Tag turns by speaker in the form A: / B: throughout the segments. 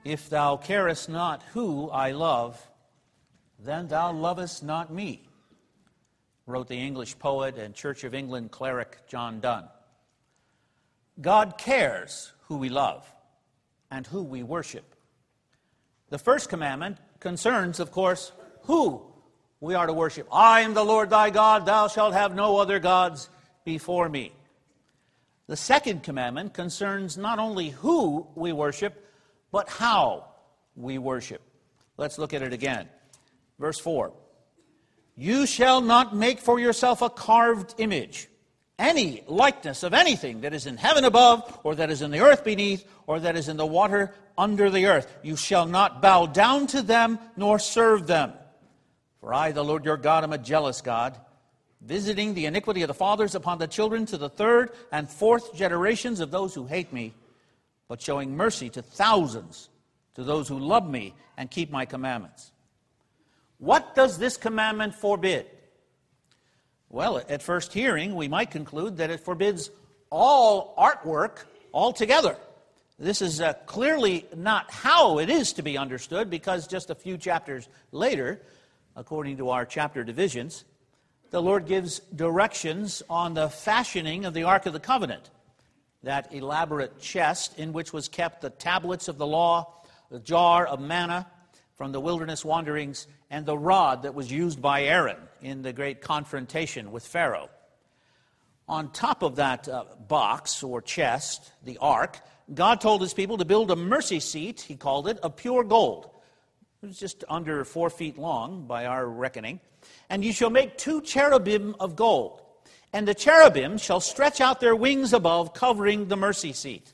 A: If thou carest not who I love, then thou lovest not me, wrote the English poet and Church of England cleric John Donne. God cares who we love and who we worship. The first commandment concerns, of course, who we are to worship. I am the Lord thy God, thou shalt have no other gods before me. The second commandment concerns not only who we worship, but how we worship. Let's look at it again. Verse 4. You shall not make for yourself a carved image, any likeness of anything that is in heaven above, or that is in the earth beneath, or that is in the water under the earth. You shall not bow down to them, nor serve them. For I, the Lord your God, am a jealous God, visiting the iniquity of the fathers upon the children to the third and fourth generations of those who hate me, but showing mercy to thousands, to those who love me and keep my commandments. What does this commandment forbid? Well, at first hearing, we might conclude that it forbids all artwork altogether. This is clearly not how it is to be understood, because just a few chapters later, according to our chapter divisions, the Lord gives directions on the fashioning of the Ark of the Covenant, that elaborate chest in which was kept the tablets of the law, the jar of manna from the wilderness wanderings, and the rod that was used by Aaron in the great confrontation with Pharaoh. On top of that box or chest, the ark, God told his people to build a mercy seat, he called it, of pure gold. It was just under 4 feet long by our reckoning. And you shall make 2 cherubim of gold, and the cherubim shall stretch out their wings above, covering the mercy seat.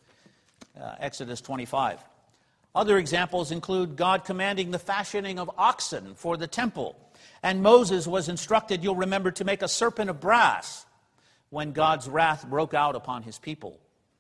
A: Exodus 25. Other examples include God commanding the fashioning of oxen for the temple. And Moses was instructed, you'll remember, to make a serpent of brass when God's wrath broke out upon his people.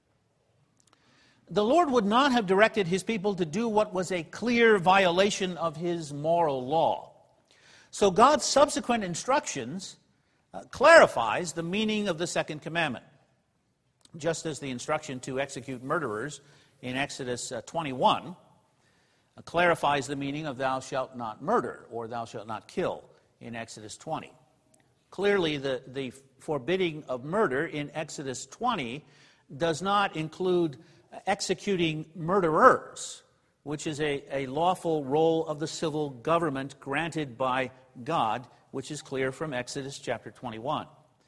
A: The Lord would not have directed his people to do what was a clear violation of his moral law. So God's subsequent instructions clarifies the meaning of the second commandment. Just as the instruction to execute murderers in Exodus 21 clarifies the meaning of thou shalt not murder or thou shalt not kill in Exodus 20. Clearly, the forbidding of murder in Exodus 20 does not include executing murderers, which is a lawful role of the civil government granted by God, which is clear from Exodus chapter 21.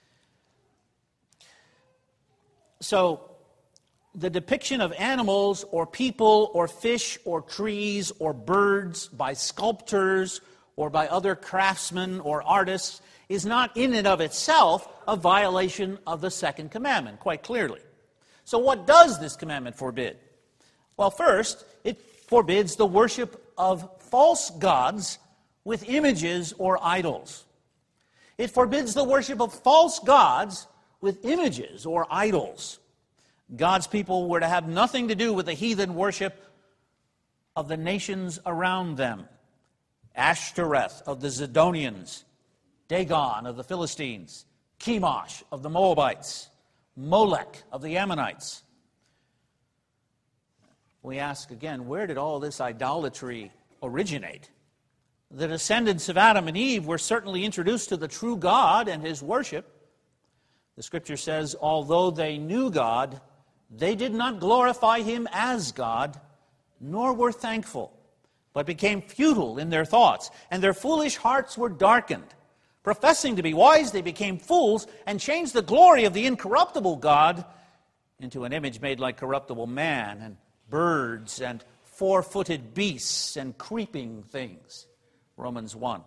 A: So, the depiction of animals or people or fish or trees or birds by sculptors or by other craftsmen or artists is not in and of itself a violation of the second commandment, quite clearly. So what does this commandment forbid? Well, first, it forbids the worship of false gods with images or idols. It forbids the worship of false gods with images or idols. God's people were to have nothing to do with the heathen worship of the nations around them. Ashtoreth of the Zidonians, Dagon of the Philistines, Chemosh of the Moabites, Molech of the Ammonites. We ask again, where did all this idolatry originate? The descendants of Adam and Eve were certainly introduced to the true God and his worship. The scripture says, although they knew God, they did not glorify him as God, nor were thankful, but became futile in their thoughts, and their foolish hearts were darkened. Professing to be wise, they became fools, and changed the glory of the incorruptible God into an image made like corruptible man, and birds, and four-footed beasts, and creeping things. Romans 1.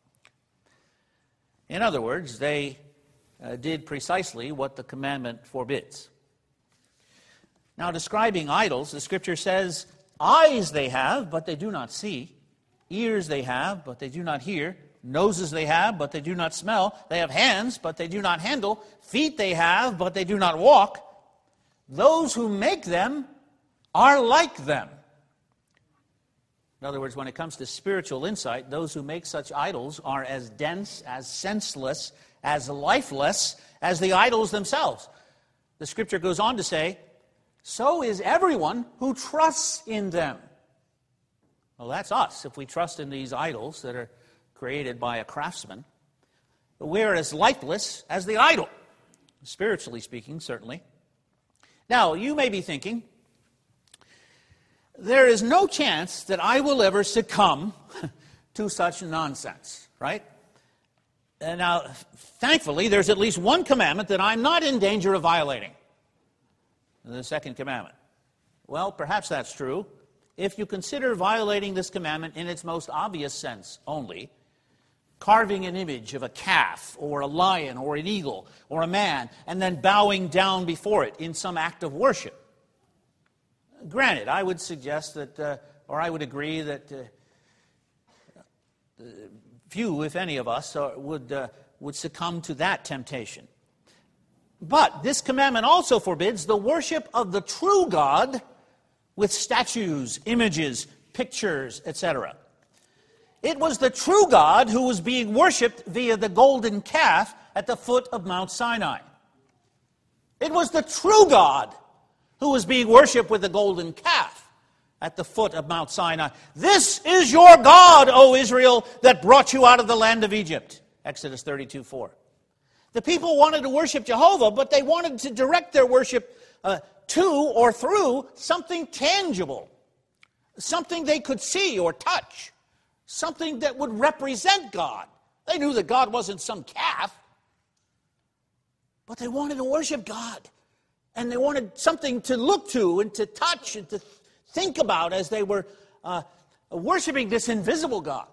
A: In other words, they did precisely what the commandment forbids. Now, describing idols, the scripture says, eyes they have, but they do not see. Ears they have, but they do not hear. Noses they have, but they do not smell. They have hands, but they do not handle. Feet they have, but they do not walk. Those who make them are like them. In other words, when it comes to spiritual insight, those who make such idols are as dense, as senseless, as lifeless as the idols themselves. The scripture goes on to say, so is everyone who trusts in them. Well, that's us, if we trust in these idols that are created by a craftsman. We're as lifeless as the idol, spiritually speaking, certainly. Now, you may be thinking, there is no chance that I will ever succumb to such nonsense, right? And now, thankfully, there's at least one commandment that I'm not in danger of violating. The second commandment. Well, perhaps that's true if you consider violating this commandment in its most obvious sense only, carving an image of a calf or a lion or an eagle or a man and then bowing down before it in some act of worship. Granted, I would suggest that, or I would agree that few, if any of us, would succumb to that temptation. But this commandment also forbids the worship of the true God with statues, images, pictures, etc. It was the true God who was being worshipped via the golden calf at the foot of Mount Sinai. It was the true God who was being worshipped with the golden calf at the foot of Mount Sinai. This is your God, O Israel, that brought you out of the land of Egypt. Exodus 32:4. The people wanted to worship Jehovah, but they wanted to direct their worship to or through something tangible, something they could see or touch, something that would represent God. They knew that God wasn't some calf, but they wanted to worship God. And they wanted something to look to and to touch and to think about as they were worshiping this invisible God.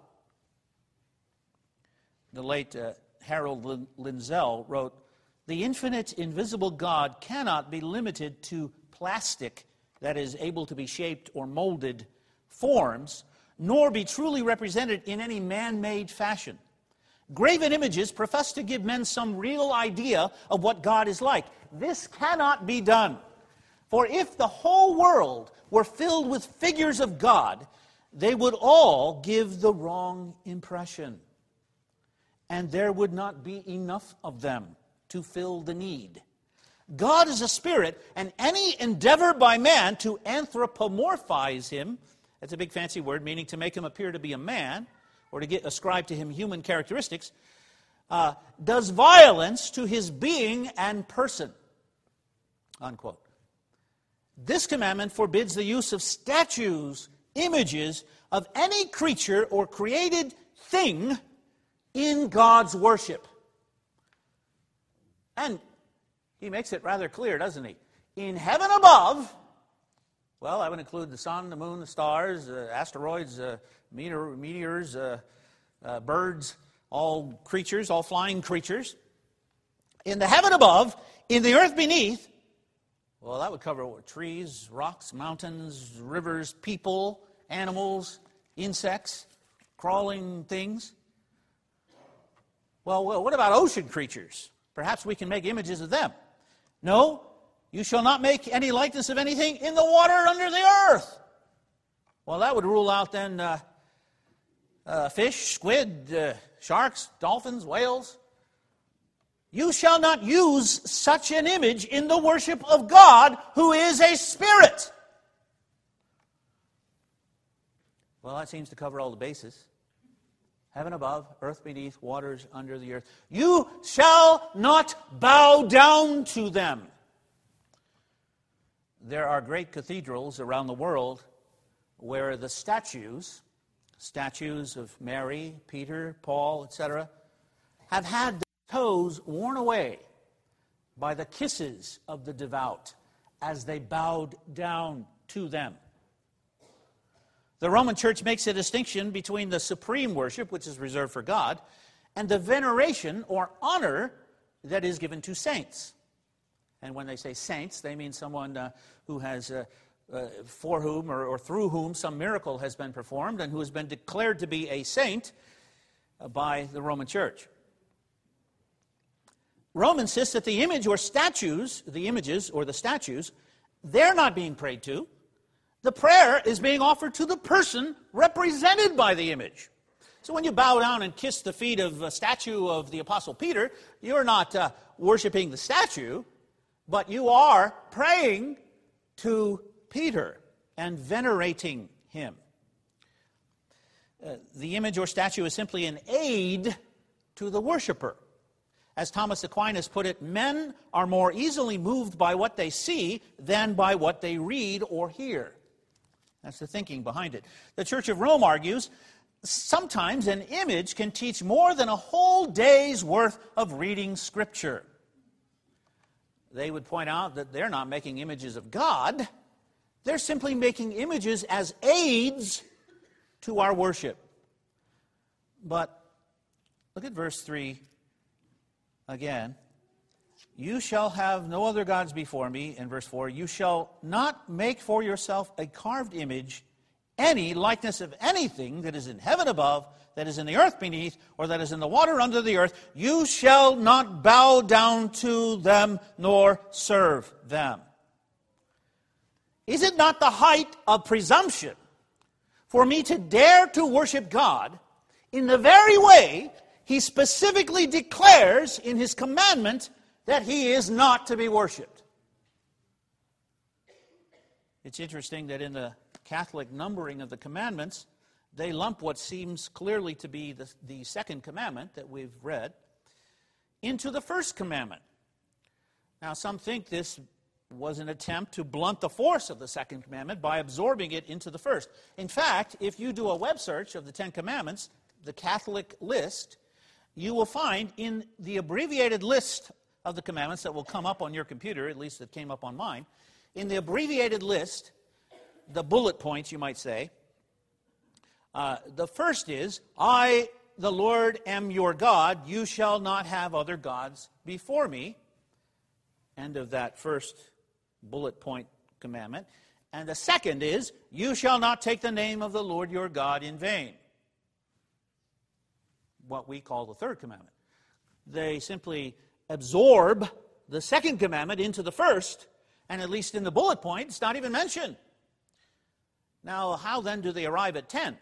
A: The late Harold Lindsell wrote, "The infinite, invisible God cannot be limited to plastic that is able to be shaped or molded forms, nor be truly represented in any man-made fashion. Graven images profess to give men some real idea of what God is like. This cannot be done. For if the whole world were filled with figures of God, they would all give the wrong impression. And there would not be enough of them to fill the need. God is a spirit, and any endeavor by man to anthropomorphize him," that's a big fancy word, meaning to make him appear to be a man, or to ascribe to him human characteristics, "does violence to his being and person." Unquote. This commandment forbids the use of statues, images of any creature or created thing in God's worship. And he makes it rather clear, doesn't he? In heaven above, well, that would include the sun, the moon, the stars, asteroids, meteors, birds, all creatures, all flying creatures. In the heaven above, in the earth beneath, well, that would cover trees, rocks, mountains, rivers, people, animals, insects, crawling things. Well, what about ocean creatures? Perhaps we can make images of them. No, you shall not make any likeness of anything in the water under the earth. Well, that would rule out then fish, squid, sharks, dolphins, whales. You shall not use such an image in the worship of God, who is a spirit. Well, that seems to cover all the bases. Heaven above, earth beneath, waters under the earth. You shall not bow down to them. There are great cathedrals around the world where the statues of Mary, Peter, Paul, etc., have had their toes worn away by the kisses of the devout as they bowed down to them. The Roman Church makes a distinction between the supreme worship, which is reserved for God, and the veneration or honor that is given to saints. And when they say saints, they mean someone who has, for whom or through whom some miracle has been performed and who has been declared to be a saint by the Roman Church. Rome insists that the image or statues, the images or the statues, they're not being prayed to. The prayer is being offered to the person represented by the image. So when you bow down and kiss the feet of a statue of the Apostle Peter, you're not worshiping the statue, but you are praying to Peter and venerating him. The image or statue is simply an aid to the worshiper. As Thomas Aquinas put it, men are more easily moved by what they see than by what they read or hear. That's the thinking behind it. The Church of Rome argues, sometimes an image can teach more than a whole day's worth of reading Scripture. They would point out that they're not making images of God. They're simply making images as aids to our worship. But look at verse 3 again. You shall have no other gods before me. In verse 4, you shall not make for yourself a carved image, any likeness of anything that is in heaven above, that is in the earth beneath, or that is in the water under the earth. You shall not bow down to them nor serve them. Is it not the height of presumption for me to dare to worship God in the very way He specifically declares in His commandment that He is not to be worshipped? It's interesting that in the Catholic numbering of the commandments, they lump what seems clearly to be the second commandment that we've read into the first commandment. Now, some think this was an attempt to blunt the force of the second commandment by absorbing it into the first. In fact, if you do a web search of the Ten Commandments, the Catholic list, you will find in the abbreviated list of the commandments that will come up on your computer, at least that came up on mine, in the abbreviated list, the bullet points, you might say, the first is, I, the Lord, am your God. You shall not have other gods before me. End of that first bullet point commandment. And the second is, you shall not take the name of the Lord your God in vain. What we call the third commandment. They simply absorb the second commandment into the first, and at least in the bullet point, it's not even mentioned. Now, how then do they arrive at 10?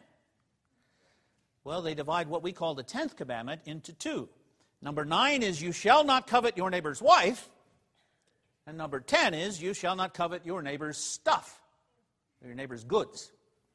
A: Well, they divide what we call the 10th commandment into two. Number 9 is, you shall not covet your neighbor's wife. And number 10 is, you shall not covet your neighbor's stuff, or your neighbor's goods.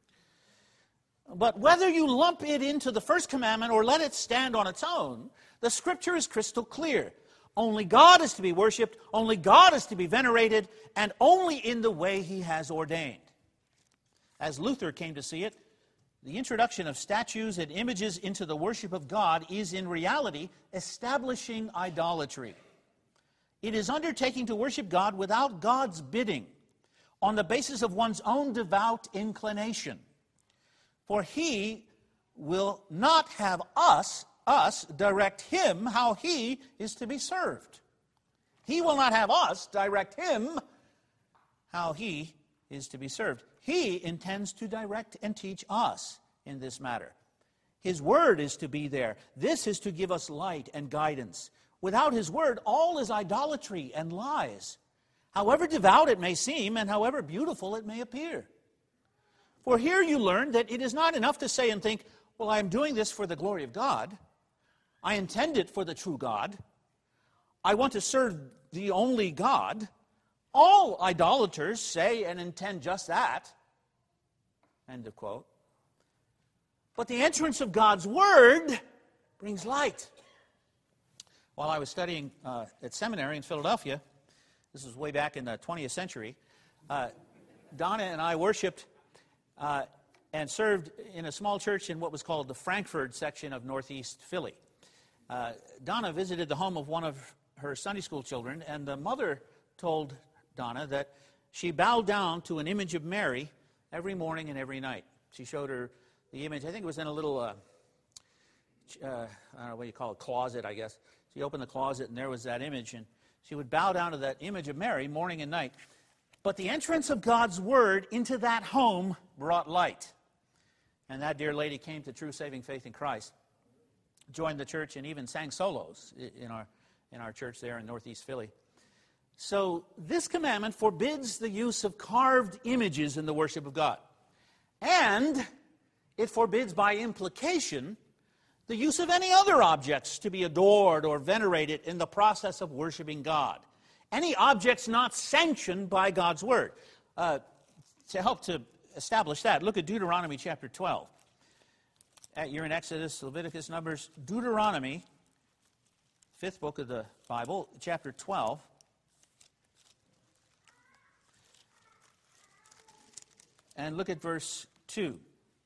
A: But whether you lump it into the first commandment or let it stand on its own, the Scripture is crystal clear. Only God is to be worshipped, only God is to be venerated, and only in the way He has ordained. As Luther came to see it, the introduction of statues and images into the worship of God is in reality establishing idolatry. It is undertaking to worship God without God's bidding, on the basis of one's own devout inclination. For He will not have us direct Him how He is to be served. He will not have us direct Him how He is to be served. He intends to direct and teach us in this matter. His Word is to be there. This is to give us light and guidance. Without His Word, all is idolatry and lies, however devout it may seem and however beautiful it may appear. For here you learn that it is not enough to say and think, well, I am doing this for the glory of God. I intend it for the true God. I want to serve the only God. All idolaters say and intend just that. End of quote. But the entrance of God's Word brings light. While I was studying at seminary in Philadelphia, this was way back in the 20th century, Donna and I worshiped and served in a small church in what was called the Frankfurt section of Northeast Philly. Donna visited the home of one of her Sunday school children, and the mother told Donna that she bowed down to an image of Mary every morning and every night. She showed her the image. I think it was in a little, I don't know what you call it, closet, I guess. She opened the closet, and there was that image, and she would bow down to that image of Mary morning and night. But the entrance of God's Word into that home brought light. And that dear lady came to true saving faith in Christ, joined the church, and even sang solos in our church there in Northeast Philly. So this commandment forbids the use of carved images in the worship of God. And it forbids by implication the use of any other objects to be adored or venerated in the process of worshiping God. Any objects not sanctioned by God's Word. To help to establish that, look at Deuteronomy chapter 12. You're in Exodus, Leviticus, Numbers, Deuteronomy, fifth book of the Bible, chapter 12. And look at verse 2.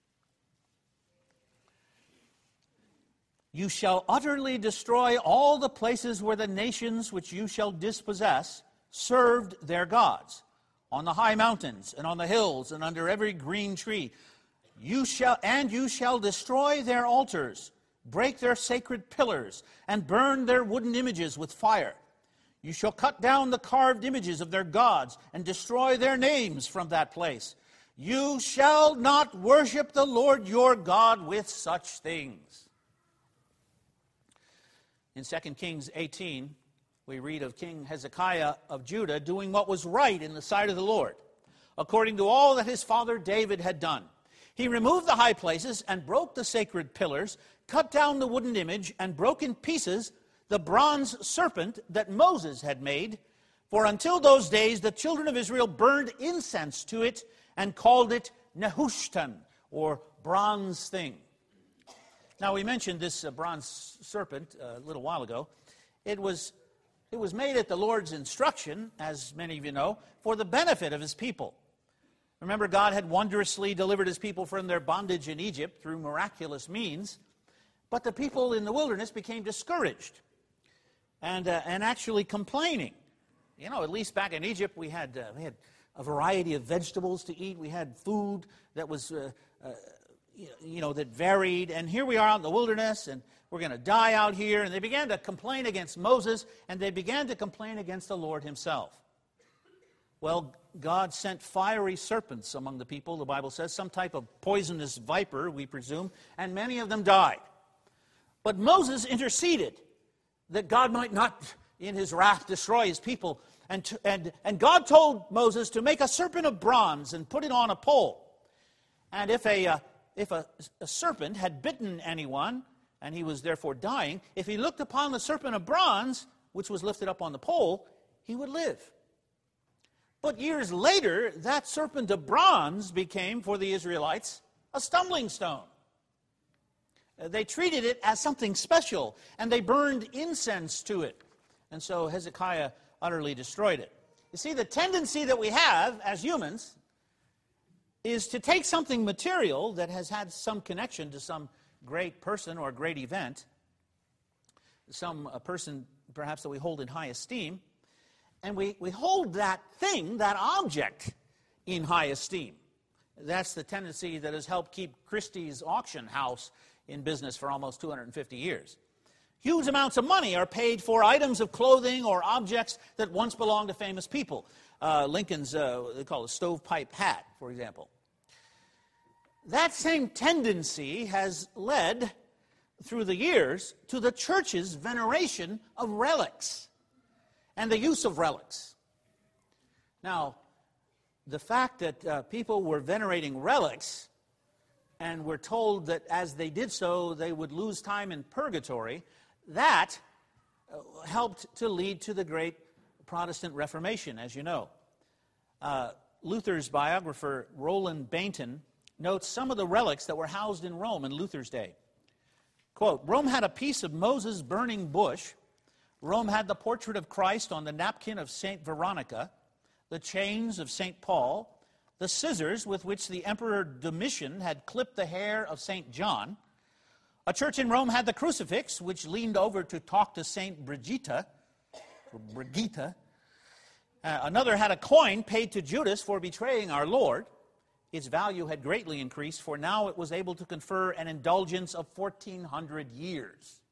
A: You shall utterly destroy all the places where the nations which you shall dispossess served their gods, on the high mountains and on the hills and under every green tree. You shall destroy their altars, break their sacred pillars, and burn their wooden images with fire. You shall cut down the carved images of their gods and destroy their names from that place. You shall not worship the Lord your God with such things. In 2 Kings 18, we read of King Hezekiah of Judah doing what was right in the sight of the Lord, according to all that his father David had done. He removed the high places and broke the sacred pillars, cut down the wooden image, and broke in pieces the bronze serpent that Moses had made. For until those days the children of Israel burned incense to it and called it Nehushtan, or bronze thing. Now, we mentioned this bronze serpent a little while ago. It was made at the Lord's instruction, as many of you know, for the benefit of his people. Remember, God had wondrously delivered his people from their bondage in Egypt through miraculous means, but the people in the wilderness became discouraged and actually complaining. You know, at least back in Egypt, we had a variety of vegetables to eat. We had food that was that varied. And here we are out in the wilderness, and we're going to die out here. And they began to complain against Moses, and they began to complain against the Lord himself. Well, God sent fiery serpents among the people, the Bible says, some type of poisonous viper, we presume, and many of them died. But Moses interceded that God might not, in his wrath, destroy his people. And God told Moses to make a serpent of bronze and put it on a pole. And if a serpent had bitten anyone, and he was therefore dying, if he looked upon the serpent of bronze, which was lifted up on the pole, he would live. But years later, that serpent of bronze became, for the Israelites, a stumbling stone. They treated it as something special, and they burned incense to it. And so Hezekiah utterly destroyed it. You see, the tendency that we have as humans is to take something material that has had some connection to some great person or great event, a person perhaps that we hold in high esteem, and we hold that thing, that object, in high esteem. That's the tendency that has helped keep Christie's auction house in business for almost 250 years. Huge amounts of money are paid for items of clothing or objects that once belonged to famous people. Lincoln's, they call it a stovepipe hat, for example. That same tendency has led, through the years, to the church's veneration of relics and the use of relics. Now, the fact that people were venerating relics and were told that as they did so, they would lose time in purgatory, that helped to lead to the great Protestant Reformation, as you know. Luther's biographer, Roland Bainton, notes some of the relics that were housed in Rome in Luther's day. Quote, Rome had a piece of Moses' burning bush. Rome had the portrait of Christ on the napkin of St. Veronica, the chains of St. Paul, the scissors with which the Emperor Domitian had clipped the hair of St. John. A church in Rome had the crucifix, which leaned over to talk to St. Brigitta. Another had a coin paid to Judas for betraying our Lord. Its value had greatly increased, for now it was able to confer an indulgence of 1,400 years.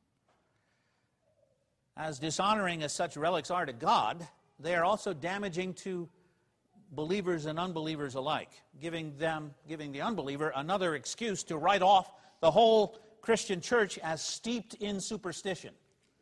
A: As dishonoring as such relics are to God, they are also damaging to believers and unbelievers alike, giving the unbeliever another excuse to write off the whole Christian church as steeped in superstition.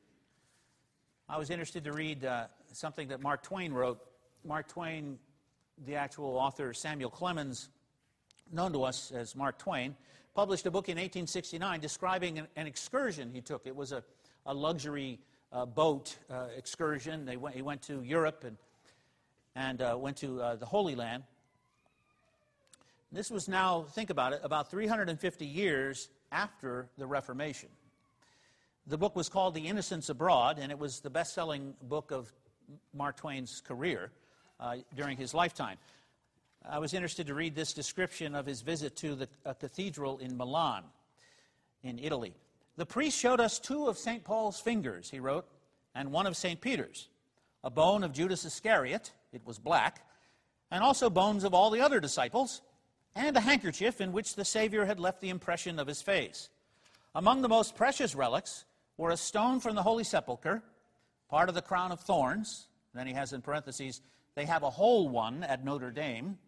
A: I was interested to read something that Mark Twain wrote. Mark Twain, the actual author, Samuel Clemens, known to us as Mark Twain, published a book in 1869 describing an excursion he took. It was a luxury boat excursion. He went to Europe and went to the Holy Land. This was now, think about it, about 350 years after the Reformation. The book was called The Innocents Abroad, and it was the best-selling book of Mark Twain's career during his lifetime. I was interested to read this description of his visit to a cathedral in Milan, in Italy. "The priest showed us 2 of St. Paul's fingers," he wrote, "and 1 of St. Peter's, a bone of Judas Iscariot, it was black, and also bones of all the other disciples, and a handkerchief in which the Savior had left the impression of his face. Among the most precious relics were a stone from the Holy Sepulchre, part of the crown of thorns," then he has in parentheses, "they have a whole one at Notre Dame,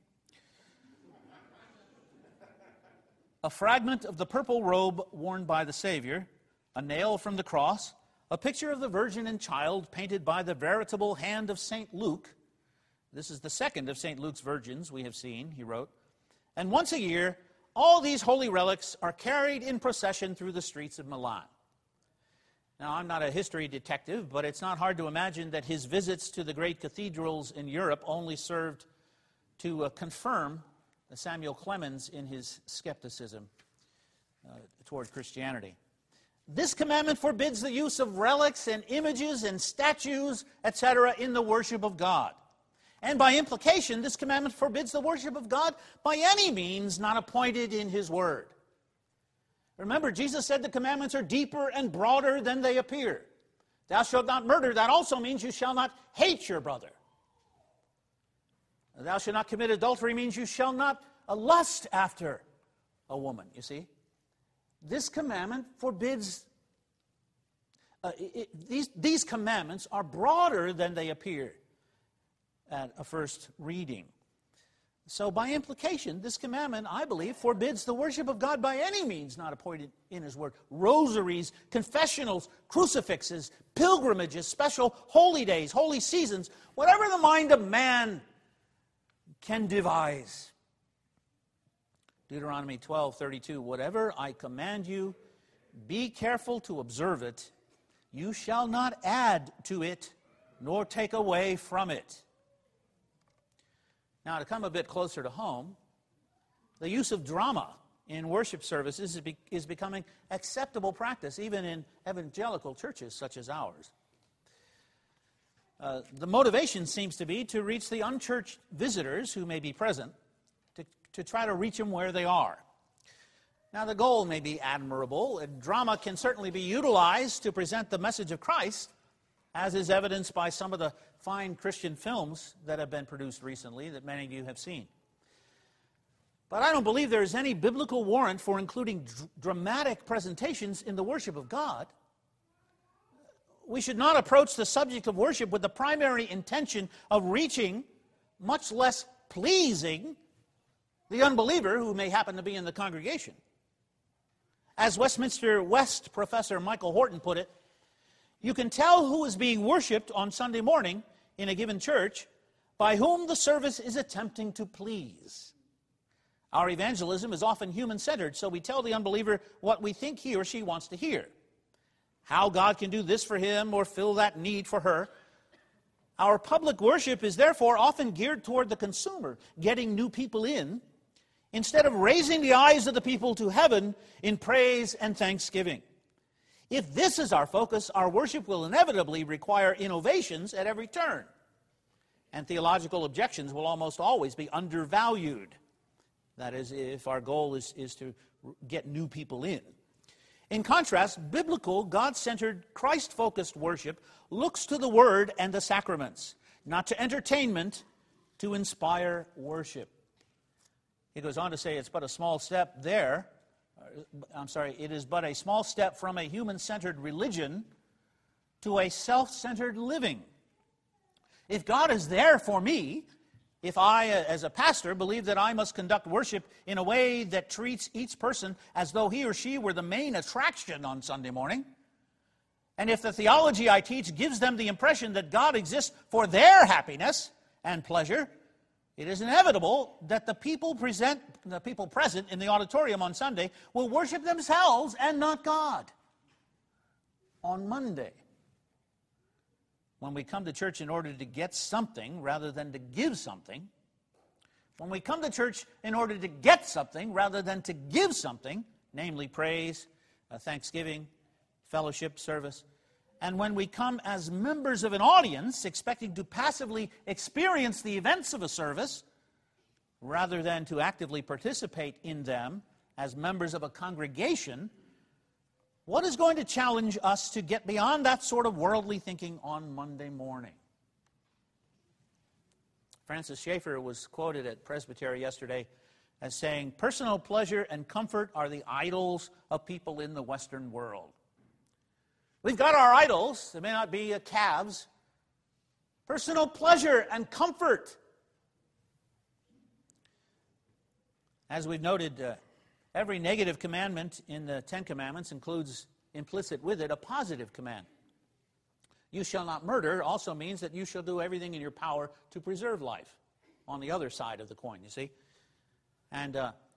A: a fragment of the purple robe worn by the Savior, a nail from the cross, a picture of the Virgin and Child painted by the veritable hand of St. Luke." This is the second of St. Luke's virgins we have seen, he wrote. "And once a year, all these holy relics are carried in procession through the streets of Milan." Now, I'm not a history detective, but it's not hard to imagine that his visits to the great cathedrals in Europe only served to confirm Samuel Clemens in his skepticism toward Christianity. "This commandment forbids the use of relics and images and statues, etc., in the worship of God. And by implication, this commandment forbids the worship of God by any means not appointed in his word." Remember, Jesus said the commandments are deeper and broader than they appear. "Thou shalt not murder." That also means you shall not hate your brother. "Thou shalt not commit adultery" means you shall not lust after a woman, you see. This commandment forbids, these commandments are broader than they appear at a first reading. So by implication, this commandment, I believe, forbids the worship of God by any means not appointed in his word. Rosaries, confessionals, crucifixes, pilgrimages, special holy days, holy seasons, whatever the mind of man can devise. Deuteronomy 12:32, "Whatever I command you, be careful to observe it. You shall not add to it, nor take away from it." Now, to come a bit closer to home, the use of drama in worship services is becoming acceptable practice, even in evangelical churches such as ours. The motivation seems to be to reach the unchurched visitors who may be present, to try to reach them where they are. Now, the goal may be admirable, and drama can certainly be utilized to present the message of Christ, as is evidenced by some of the fine Christian films that have been produced recently that many of you have seen. But I don't believe there is any biblical warrant for including dramatic presentations in the worship of God. We should not approach the subject of worship with the primary intention of reaching, much less pleasing, the unbeliever who may happen to be in the congregation. As Westminster West professor Michael Horton put it, "You can tell who is being worshipped on Sunday morning in a given church by whom the service is attempting to please. Our evangelism is often human-centered, so we tell the unbeliever what we think he or she wants to hear. How God can do this for him or fill that need for her. Our public worship is therefore often geared toward the consumer, getting new people in, instead of raising the eyes of the people to heaven in praise and thanksgiving. If this is our focus, our worship will inevitably require innovations at every turn, and theological objections will almost always be undervalued. That is, if our goal is to get new people in. In contrast, biblical, God-centered, Christ-focused worship looks to the Word and the sacraments, not to entertainment, to inspire worship." He goes on to say it's but a small step there. It is but a small step from a human-centered religion to a self-centered living. If God is there for me, if I, as a pastor, believe that I must conduct worship in a way that treats each person as though he or she were the main attraction on Sunday morning, and if the theology I teach gives them the impression that God exists for their happiness and pleasure, it is inevitable that the people present in the auditorium on Sunday will worship themselves and not God. On Monday, when we come to church in order to get something rather than to give something, when we come to church in order to get something rather than to give something, namely praise, thanksgiving, fellowship, service. And when we come as members of an audience, expecting to passively experience the events of a service, rather than to actively participate in them as members of a congregation, what is going to challenge us to get beyond that sort of worldly thinking on Monday morning? Francis Schaeffer was quoted at Presbytery yesterday as saying, "Personal pleasure and comfort are the idols of people in the Western world." We've got our idols. They may not be calves. Personal pleasure and comfort. As we've noted, every negative commandment in the Ten Commandments includes implicit with it a positive command. You shall not murder also means that you shall do everything in your power to preserve life, on the other side of the coin, you see. And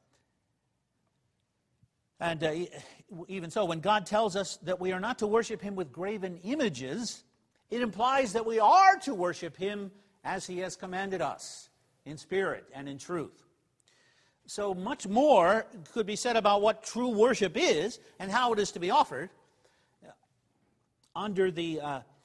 A: even so, when God tells us that we are not to worship Him with graven images, it implies that we are to worship Him as He has commanded us, in spirit and in truth. So much more could be said about what true worship is and how it is to be offered under the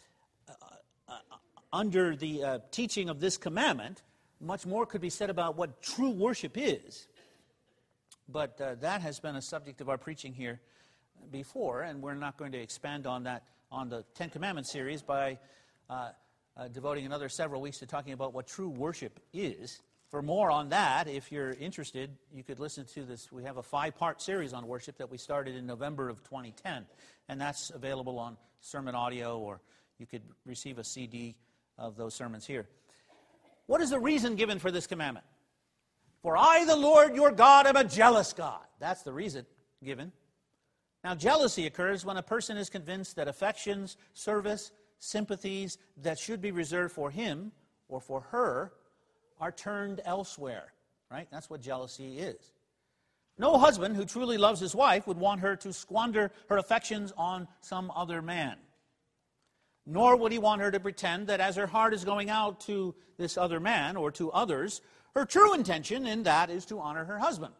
A: teaching of this commandment. Much more could be said about what true worship is. But that has been a subject of our preaching here before, and we're not going to expand on that on the Ten Commandments series by devoting another several weeks to talking about what true worship is. For more on that, if you're interested, you could listen to this. We have a 5-part series on worship that we started in November of 2010, and that's available on sermon audio, or you could receive a CD of those sermons here. What is the reason given for this commandment? For I, the Lord your God, am a jealous God. That's the reason given. Now, jealousy occurs when a person is convinced that affections, service, sympathies that should be reserved for him or for her are turned elsewhere. Right? That's what jealousy is. No husband who truly loves his wife would want her to squander her affections on some other man. Nor would he want her to pretend that as her heart is going out to this other man or to others, her true intention in that is to honor her husband.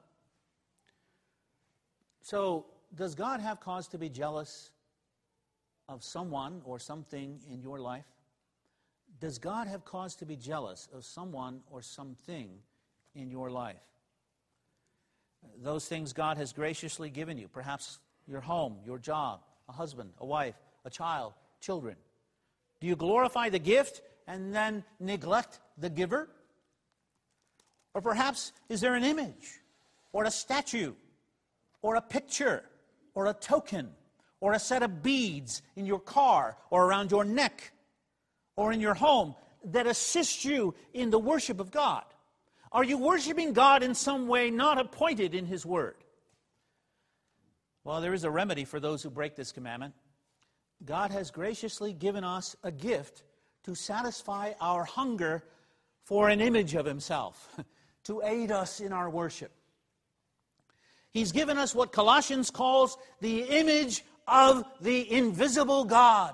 A: So, does God have cause to be jealous of someone or something in your life? Does God have cause to be jealous of someone or something in your life? Those things God has graciously given you, perhaps your home, your job, a husband, a wife, a child, children. Do you glorify the gift and then neglect the giver? Or perhaps is there an image or a statue or a picture or a token or a set of beads in your car or around your neck or in your home that assists you in the worship of God? Are you worshiping God in some way not appointed in His Word? Well, there is a remedy for those who break this commandment. God has graciously given us a gift to satisfy our hunger for an image of Himself, to aid us in our worship. He's given us what Colossians calls the image of the invisible God.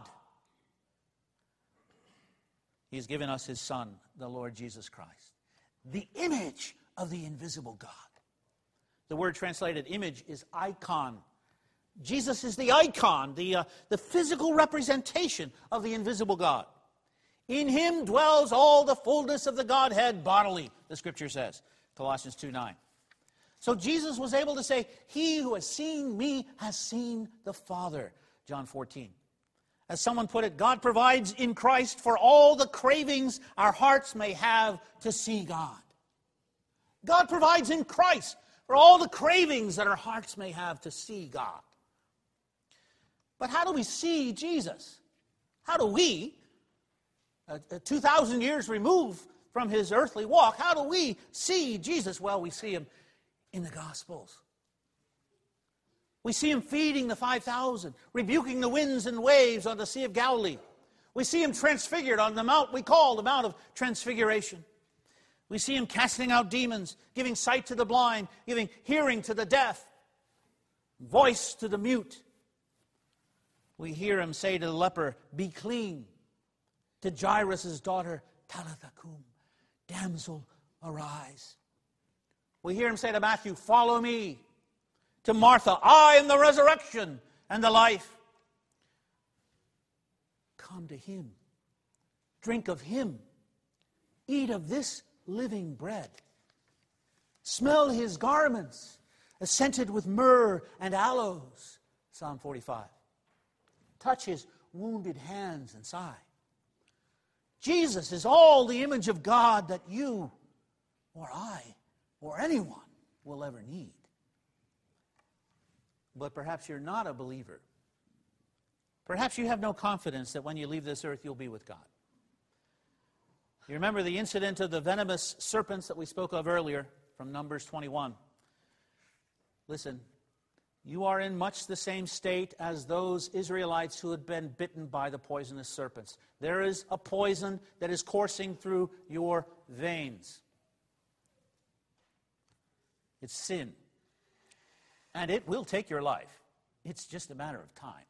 A: He's given us His Son, the Lord Jesus Christ. The image of the invisible God. The word translated image is icon. Jesus is the icon, the physical representation of the invisible God. In Him dwells all the fullness of the Godhead bodily, the Scripture says, Colossians 2:9. So Jesus was able to say, he who has seen me has seen the Father, John 14. As someone put it, God provides in Christ for all the cravings our hearts may have to see God. God provides in Christ for all the cravings that our hearts may have to see God. But how do we see Jesus? How do we, 2,000 years removed from His earthly walk, how do we see Jesus? Well, we see Him in the Gospels. We see Him feeding the 5,000, rebuking the winds and waves on the Sea of Galilee. We see Him transfigured on the mount we call the Mount of Transfiguration. We see Him casting out demons, giving sight to the blind, giving hearing to the deaf, voice to the mute. We hear Him say to the leper, be clean. To Jairus' daughter, Talitha cum, damsel, arise. We hear Him say to Matthew, follow me. to Martha, I am the resurrection and the life. Come to him. Drink of him. Eat of this living bread. Smell his garments, scented with myrrh and aloes. Psalm 45. Touch his wounded hands and side. Jesus is all the image of God that you or I or anyone will ever need. But perhaps you're not a believer. Perhaps you have no confidence that when you leave this earth you'll be with God. You remember the incident of the venomous serpents that we spoke of earlier from Numbers 21. Listen, you are in much the same state as those Israelites who had been bitten by the poisonous serpents. There is a poison that is coursing through your veins. It's sin. And it will take your life. It's just a matter of time.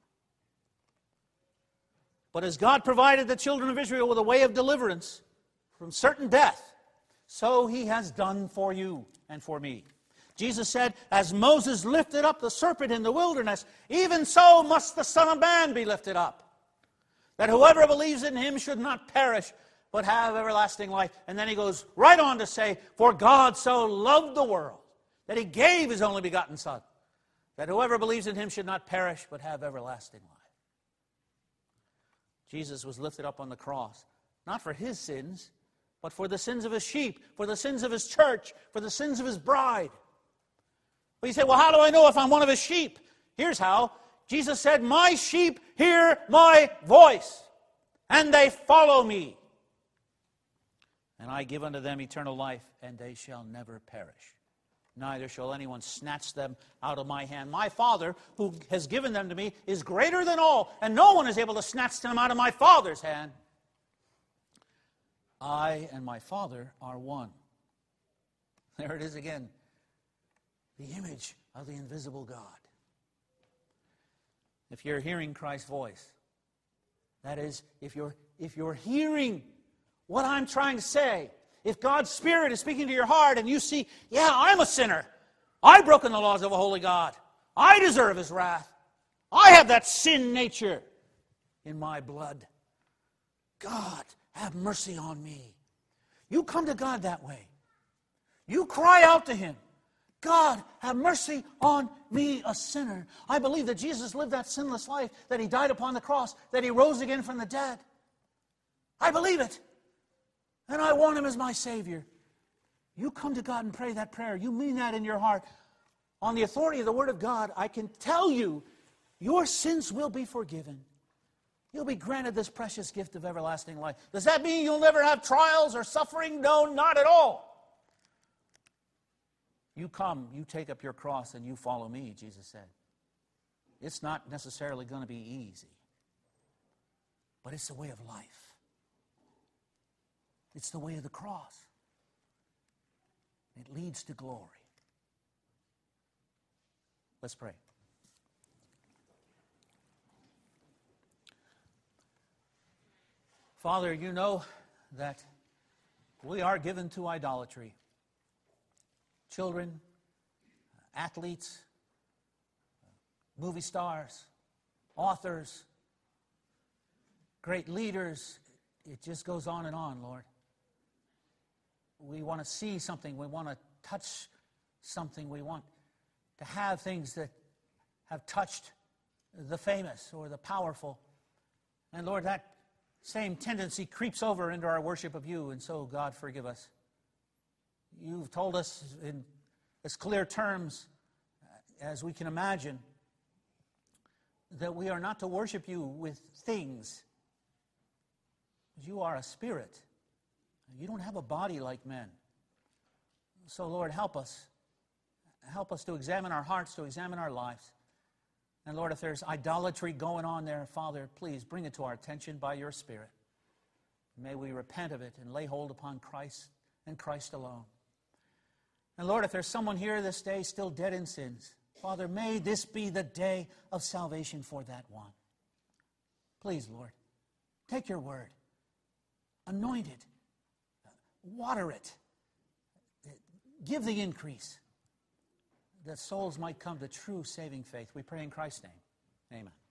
A: But as God provided the children of Israel with a way of deliverance from certain death, so he has done for you and for me. Jesus said, as Moses lifted up the serpent in the wilderness, even so must the Son of Man be lifted up, that whoever believes in him should not perish, but have everlasting life. And then he goes right on to say, for God so loved the world, that he gave his only begotten Son, that whoever believes in him should not perish, but have everlasting life. Jesus was lifted up on the cross, not for his sins, but for the sins of his sheep, for the sins of his church, for the sins of his bride. But you say, well, how do I know if I'm one of his sheep? Here's how. Jesus said, my sheep hear my voice, and they follow me. And I give unto them eternal life, and they shall never perish. Neither shall anyone snatch them out of my hand. My Father, who has given them to me, is greater than all, and no one is able to snatch them out of my Father's hand. I and my Father are one. There it is again. The image of the invisible God. If you're hearing Christ's voice, that is, if you're hearing what I'm trying to say, if God's Spirit is speaking to your heart and you see, yeah, I'm a sinner. I've broken the laws of a holy God. I deserve his wrath. I have that sin nature in my blood. God, have mercy on me. You come to God that way. You cry out to him. God, have mercy on me, a sinner. I believe that Jesus lived that sinless life, that he died upon the cross, that he rose again from the dead. I believe it. And I want him as my Savior. You come to God and pray that prayer. You mean that in your heart. On the authority of the Word of God, I can tell you, your sins will be forgiven. You'll be granted this precious gift of everlasting life. Does that mean you'll never have trials or suffering? No, not at all. You come, you take up your cross, and you follow me, Jesus said. It's not necessarily going to be easy, but it's the way of life. It's the way of the cross. It leads to glory. Let's pray. Father, you know that we are given to idolatry. Children, athletes, movie stars, authors, great leaders. It just goes on and on, Lord. We want to see something. We want to touch something. We want to have things that have touched the famous or the powerful. And Lord, that same tendency creeps over into our worship of you. And so, God, forgive us. You've told us in as clear terms as we can imagine that we are not to worship you with things. You are a spirit. You don't have a body like men. So, Lord, help us. Help us to examine our hearts, to examine our lives. And, Lord, if there's idolatry going on there, Father, please bring it to our attention by your Spirit. May we repent of it and lay hold upon Christ and Christ alone. And, Lord, if there's someone here this day still dead in sins, Father, may this be the day of salvation for that one. Please, Lord, take your word. Anoint it. Water it. Give the increase. that souls might come to true saving faith. We pray in Christ's name. Amen.